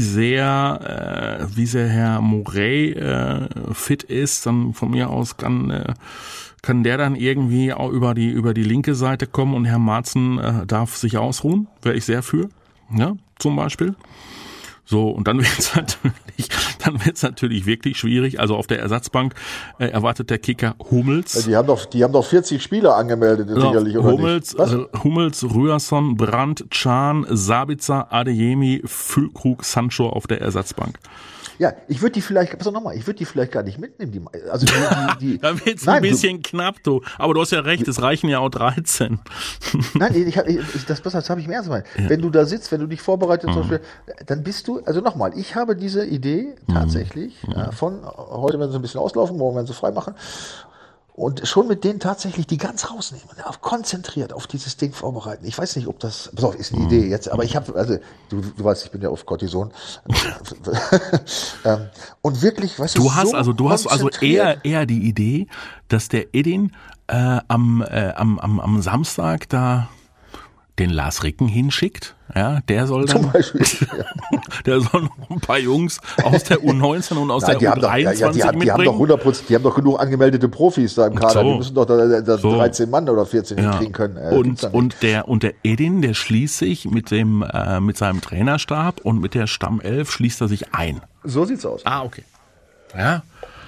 sehr, äh, wie sehr Herr Morey äh, fit ist. Dann von mir aus kann, äh, kann der dann irgendwie auch über die, über die linke Seite kommen und Herr Marzen äh, darf sich ausruhen. Wäre ich sehr für. Ja, zum Beispiel. So, und dann wird's natürlich, dann wird's natürlich wirklich schwierig. Also auf der Ersatzbank äh, erwartet der Kicker Hummels. Ja, die haben doch, die haben doch vierzig Spieler angemeldet, ja, sicherlich, oder Hummels, nicht? äh, Hummels, Rührson, Brandt, Can, Sabitzer, Adeyemi, Füllkrug, Sancho auf der Ersatzbank. Ja, ich würde die vielleicht, pass auf nochmal, ich würde die vielleicht gar nicht mitnehmen. Die, also die, die, die, da wird's ein bisschen du, knapp, du. Aber du hast ja recht, es reichen ja auch dreizehn. Nein, ich, ich, das, das habe ich mir erst mal. Ja. Wenn du da sitzt, wenn du dich vorbereitest, mhm. zum Beispiel, dann bist du, also nochmal, ich habe diese Idee tatsächlich mhm. äh, von heute werden sie ein bisschen auslaufen, morgen werden sie frei machen. und schon mit denen tatsächlich die ganz rausnehmen, ja, konzentriert auf dieses Ding vorbereiten. Ich weiß nicht, ob das, pass auf, ist eine Idee jetzt, aber ich habe, also du, du weißt, ich bin ja auf Cortison. ähm, und wirklich, weißt du, du hast so also du hast also eher eher die Idee, dass der Edin äh, am, äh, am am am Samstag da den Lars Ricken hinschickt, ja, der soll dann, zum Beispiel, ja. der soll noch ein paar Jungs aus der U neunzehn und aus Nein, der U dreiundzwanzig ja, ja, die, haben, die haben doch hundert Prozent, die haben doch genug angemeldete Profis da im Kader, so. Die müssen doch da, da so. dreizehn Mann oder vierzehn ja. kriegen können. Äh, und und der und der Edin, der schließt sich mit dem äh, mit seinem Trainerstab und mit der Stammelf schließt er sich ein. So sieht's aus. Ah, okay. Ja,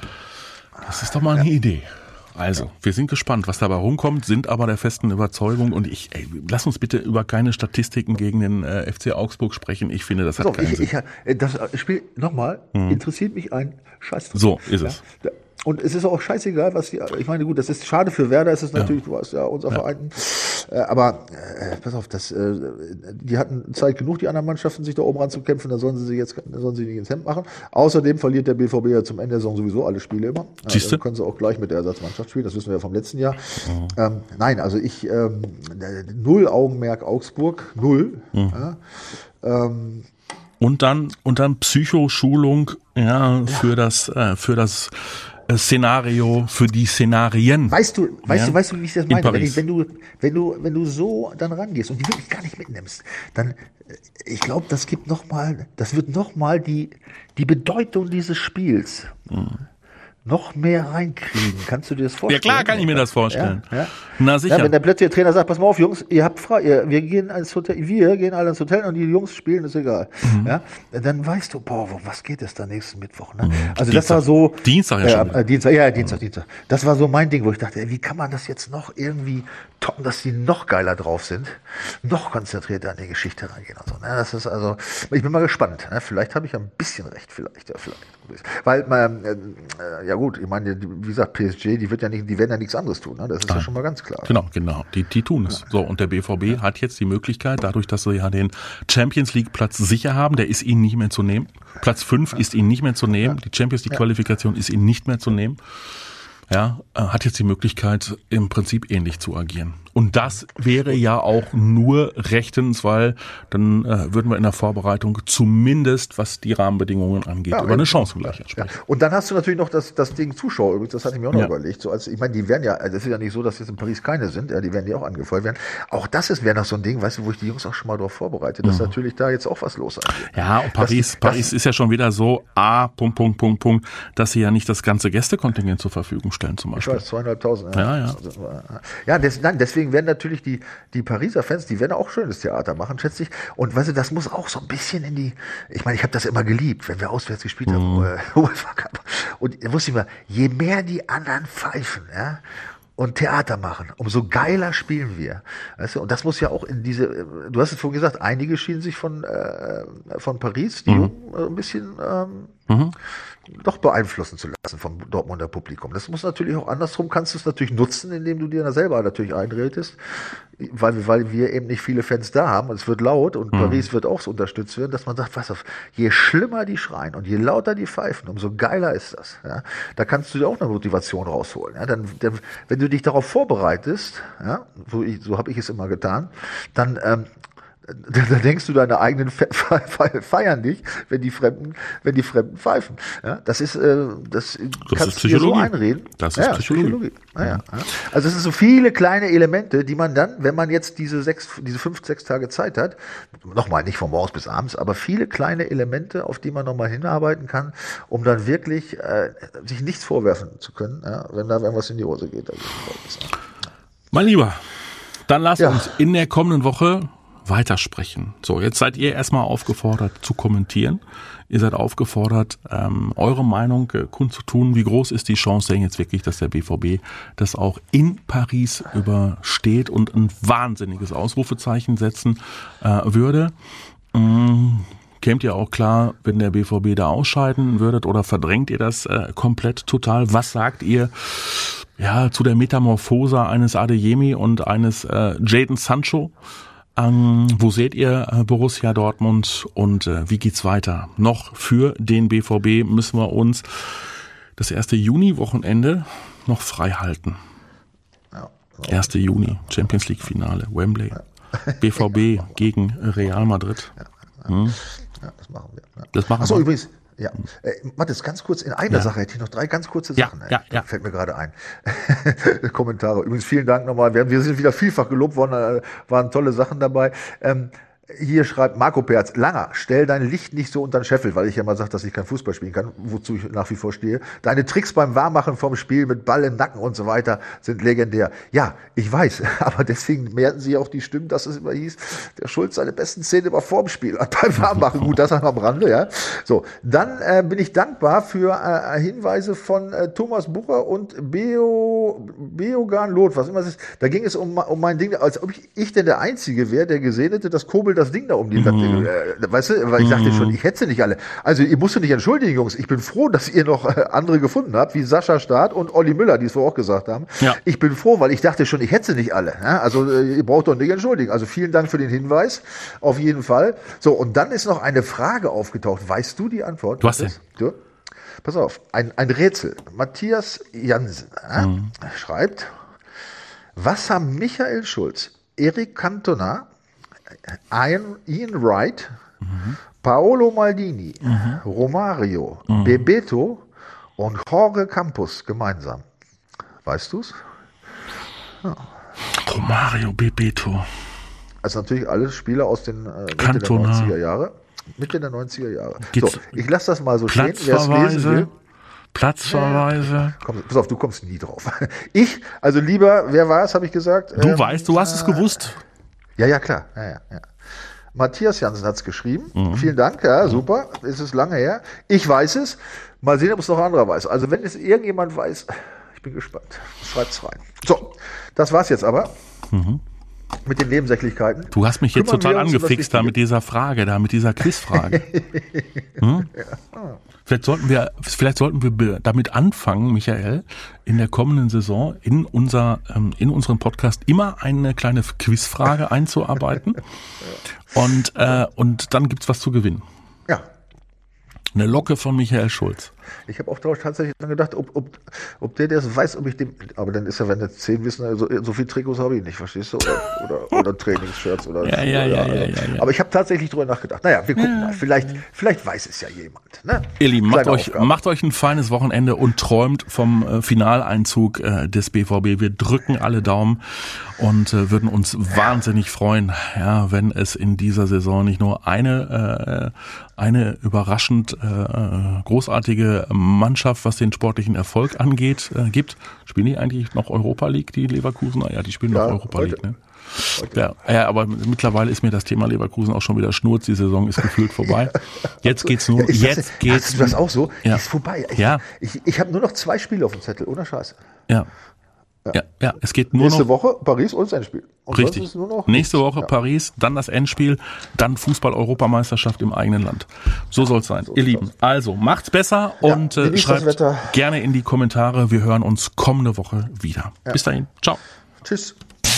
das ist doch mal eine ja. Idee. Also, wir sind gespannt, was dabei rumkommt, sind aber der festen Überzeugung und ich, ey, lass uns bitte über keine Statistiken gegen den äh, F C Augsburg sprechen. Ich finde, das hat so, keinen ich, Sinn. Ich, das Spiel, nochmal, mhm. interessiert mich ein Scheiß. So ist es. Ja. Und es ist auch scheißegal, was die, ich meine, gut, das ist schade für Werder, ist es natürlich, ja. du hast ja unser ja. Verein, äh, aber äh, pass auf, das, äh, die hatten Zeit genug, die anderen Mannschaften, sich da oben ranzukämpfen, da sollen sie sich jetzt, da sollen sie nicht ins Hemd machen. Außerdem verliert der B V B ja zum Ende der Saison sowieso alle Spiele immer. Siehst du? Dann können sie auch gleich mit der Ersatzmannschaft spielen, das wissen wir ja vom letzten Jahr. Mhm. Ähm, nein, also ich, ähm, null Augenmerk Augsburg, null. Mhm. Ja, ähm, und dann, und dann Psychoschulung, ja, für ja. das, äh, für das, Szenario, für die Szenarien. Weißt du, weißt ja? du, weißt du, wie ich das meine? Wenn, ich, wenn du, wenn du, wenn du so dann rangehst und die wirklich gar nicht mitnimmst, dann, ich glaube, das gibt noch mal, das wird noch mal die, die Bedeutung dieses Spiels mhm. noch mehr reinkriegen. Kannst du dir das vorstellen? Ja klar, kann ich mir das vorstellen. Ja, ja. Na sicher. Ja, wenn der plötzlich der Trainer sagt, pass mal auf, Jungs, ihr habt frei, ihr, wir gehen ins Hotel, wir gehen alle ins Hotel und die Jungs spielen, ist egal. Mhm. Ja, dann weißt du, boah, was geht es da nächsten Mittwoch? Ne? Mhm. Also Dienstag. Das war so Dienstag ja äh, schon. Äh, Dienstag, ja, Dienstag, mhm. Dienstag. Das war so mein Ding, wo ich dachte, ey, wie kann man das jetzt noch irgendwie toppen, dass die noch geiler drauf sind, noch konzentrierter an die Geschichte reingehen und so. Ne? Das ist also, ich bin mal gespannt. Ne? Vielleicht habe ich ein bisschen recht, vielleicht, ja, vielleicht. Weil, äh, ja gut, ich meine, wie gesagt, P S G, die wird ja nicht, die werden ja nichts anderes tun, ne? Das ist Nein. ja schon mal ganz klar. Genau, genau, die, die tun es. Ja. So, und der B V B ja. hat jetzt die Möglichkeit, dadurch, dass sie ja den Champions League Platz sicher haben, der ist ihnen nicht mehr zu nehmen. Platz fünf ja. ist ihnen nicht mehr zu nehmen, ja. die Champions League Qualifikation ja. ist ihnen nicht mehr zu nehmen. Ja, hat jetzt die Möglichkeit, im Prinzip ähnlich zu agieren. Und das wäre ja auch nur rechtens, weil dann äh, würden wir in der Vorbereitung zumindest, was die Rahmenbedingungen angeht, ja, über eine Chancengleichheit sprechen. Ja. Und dann hast du natürlich noch das, das Ding Zuschauer übrigens, das hatte ich mir auch noch ja. überlegt. So als, ich meine, die werden ja, das ist ja nicht so, dass jetzt in Paris keine sind, ja, die werden ja auch angefeuert werden. Auch das ist wäre noch so ein Ding, weißt du, wo ich die Jungs auch schon mal darauf vorbereite, dass mhm. natürlich da jetzt auch was los ist. Ja, und Paris, das, Paris das, ist ja schon wieder so, A, Punkt, Punkt, Punkt, Punkt, dass sie ja nicht das ganze Gästekontingent zur Verfügung stellen zum Beispiel. Ich weiß, zweieinhalbtausend. Ja, ja. Also, ja, des, nein, deswegen werden natürlich die, die Pariser Fans, die werden auch schönes Theater machen, schätze ich. Und weißt du, das muss auch so ein bisschen in die, ich meine, ich habe das immer geliebt, wenn wir auswärts gespielt haben. Mhm. Und ich wusste immer, je mehr die anderen pfeifen, ja, und Theater machen, umso geiler spielen wir. Weißt du? Und das muss ja auch in diese, du hast es vorhin gesagt, einige schienen sich von, äh, von Paris, die mhm. Jungen, äh, ein bisschen ähm, mhm. doch beeinflussen zu lassen vom Dortmunder Publikum. Das muss natürlich auch andersrum, kannst du es natürlich nutzen, indem du dir selber natürlich einredest, weil, weil wir eben nicht viele Fans da haben und es wird laut und mhm. Paris wird auch so unterstützt werden, dass man sagt, was auf, je schlimmer die schreien und je lauter die pfeifen, umso geiler ist das. Ja? Da kannst du dir auch eine Motivation rausholen. Ja? Dann, dann, wenn du dich darauf vorbereitest, ja, so, ich, so habe ich es immer getan, dann ähm, da, da denkst du, deine eigenen Fe- Fe- feiern dich, wenn die Fremden, wenn die Fremden pfeifen. Ja, das ist, äh, das, das kannst ist du dir so einreden. Das ist ja, Psychologie. Psychologie. Ja, ja. Also es sind so viele kleine Elemente, die man dann, wenn man jetzt diese sechs, diese fünf, sechs Tage Zeit hat, nochmal nicht von morgens bis abends, aber viele kleine Elemente, auf die man nochmal hinarbeiten kann, um dann wirklich äh, sich nichts vorwerfen zu können, ja, wenn da irgendwas in die Hose geht. Also, mein Lieber, dann lass ja. uns in der kommenden Woche weitersprechen. So, jetzt seid ihr erstmal aufgefordert zu kommentieren. Ihr seid aufgefordert, ähm, eure Meinung äh, kundzutun. Wie groß ist die Chance denn jetzt wirklich, dass der B V B das auch in Paris übersteht und ein wahnsinniges Ausrufezeichen setzen äh, würde? Ähm, kämt ihr auch klar, wenn der B V B da ausscheiden würdet oder verdrängt ihr das äh, komplett total? Was sagt ihr ja zu der Metamorphose eines Adeyemi und eines äh, Jadon Sancho? Ähm, wo seht ihr äh, Borussia Dortmund und äh, wie geht's weiter? Noch für den B V B müssen wir uns das erste Juni-Wochenende noch frei halten. erster Juni, Champions League Finale, Wembley. B V B gegen Real Madrid. Ja, ja, hm. ja, das machen wir. Ja. Das machen Achso, wir. übrigens, ja. Äh, Mathis, ganz kurz, in einer ja. Sache hätte ich noch drei ganz kurze Sachen. Ja, ja, ja. Fällt mir gerade ein. Kommentare. Übrigens, vielen Dank nochmal. Wir, wir sind wieder vielfach gelobt worden, waren tolle Sachen dabei. Ähm, Hier schreibt Marco Perz, Langer, stell dein Licht nicht so unter den Scheffel, weil ich ja mal sage, dass ich kein Fußball spielen kann, wozu ich nach wie vor stehe. Deine Tricks beim Warmmachen vom Spiel mit Ball im Nacken und so weiter sind legendär. Ja, ich weiß, aber deswegen mehrten sie auch die Stimmen, dass es immer hieß, der Schulz seine besten Szenen immer vorm Spiel hat, beim Warmmachen. Gut, das am Rande, ja. So, dann äh, bin ich dankbar für äh, Hinweise von äh, Thomas Bucher und Beo, Beogan Loth, was immer es ist. Da ging es um, um mein Ding, als ob ich, ich denn der Einzige wäre, der gesehen hätte, dass Kobel das Ding da um die Wette, mm. äh, weißt du, weil ich dachte schon, ich hätte sie nicht alle. Also ihr musst nicht entschuldigen, Jungs. Ich bin froh, dass ihr noch äh, andere gefunden habt, wie Sascha Staat und Olli Müller, die es vorher auch gesagt haben. Ja. Ich bin froh, weil ich dachte schon, ich hätte sie nicht alle. Ja? Also äh, ihr braucht doch nicht entschuldigen. Also vielen Dank für den Hinweis, auf jeden Fall. So, und dann ist noch eine Frage aufgetaucht. Weißt du die Antwort? Was denn? Du? Pass auf, ein, ein Rätsel. Matthias Jansen äh, mm. schreibt, was haben Michael Schulz, Eric Cantona, Ian, Ian Wright, mhm. Paolo Maldini, mhm. Romario, mhm. Bebeto und Jorge Campos gemeinsam? Weißt du's? Ja. Romario, Bebeto. Also natürlich alles Spieler aus den äh, Mitte der neunziger Jahre. Mitte der neunziger Jahre. So, ich lasse das mal so stehen. Wer es lesen will. Platzverweise. Ja. Komm, pass auf, du kommst nie drauf. Ich, also lieber, wer war es, habe ich gesagt. Du ähm, weißt, du hast äh, es gewusst. Ja, ja, klar. Ja, ja, ja. Matthias Jansen hat es geschrieben. Mhm. Vielen Dank, ja, super. Es ist lange her. Ich weiß es. Mal sehen, ob es noch ein anderer weiß. Also wenn es irgendjemand weiß, ich bin gespannt. Schreibt's rein. So, das war's jetzt aber. Mhm. Mit den Nebensächlichkeiten. Du hast mich jetzt total angefixt da mit dieser Frage, da mit dieser Quizfrage. hm? Ja. Vielleicht sollten wir, vielleicht sollten wir damit anfangen, Michael, in der kommenden Saison in unser, in unseren Podcast immer eine kleine Quizfrage einzuarbeiten. Und, äh, und dann gibt's was zu gewinnen. Ja. Eine Locke von Michael Schulz. Ich habe auch tatsächlich dann gedacht, ob, ob, ob der das weiß, ob ich dem, aber dann ist er, wenn jetzt zehn wissen, also so viel Trikots habe ich nicht, verstehst du? Oder, oder, oder Trainingsshirts oder ja, ja, ja, ja, ja, ja. Aber ich habe tatsächlich drüber nachgedacht. Naja, wir gucken ja. mal. Vielleicht, vielleicht weiß es ja jemand. Ne? Ihr Lieben, macht euch, macht euch ein feines Wochenende und träumt vom äh, Finaleinzug äh, des B V B. Wir drücken alle Daumen und äh, würden uns ja. wahnsinnig freuen, ja, wenn es in dieser Saison nicht nur eine, äh, eine überraschend äh, großartige Mannschaft, was den sportlichen Erfolg angeht, äh, gibt. Spielen die eigentlich noch Europa League, die Leverkusen? Ja, die spielen ja, noch Europa heute. League, ne? Ja, ja, aber mittlerweile ist mir das Thema Leverkusen auch schon wieder Schnurz. Die Saison ist gefühlt vorbei. Jetzt geht's nur, ja, jetzt das, geht's. Hast du das auch so? Ja. Ist vorbei. Ich, ja. ich, ich habe nur noch zwei Spiele auf dem Zettel, ohne Scheiße. Ja. Ja, ja, ja, es geht nur Nächste noch. Nächste Woche Paris und das Endspiel. Und richtig. Ist nur noch Nächste Woche ja. Paris, dann das Endspiel, dann Fußball-Europameisterschaft im eigenen Land. So soll's sein, so ihr Lieben. Also, macht's besser ja, und äh, schreibt gerne in die Kommentare. Wir hören uns kommende Woche wieder. Ja. Bis dahin. Ciao. Tschüss.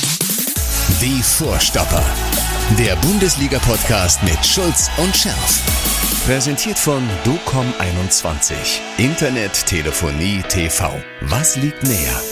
Die Vorstopper. Der Bundesliga-Podcast mit Schulz und Scherf. Präsentiert von docom einundzwanzig. Internet, Telefonie, T V. Was liegt näher?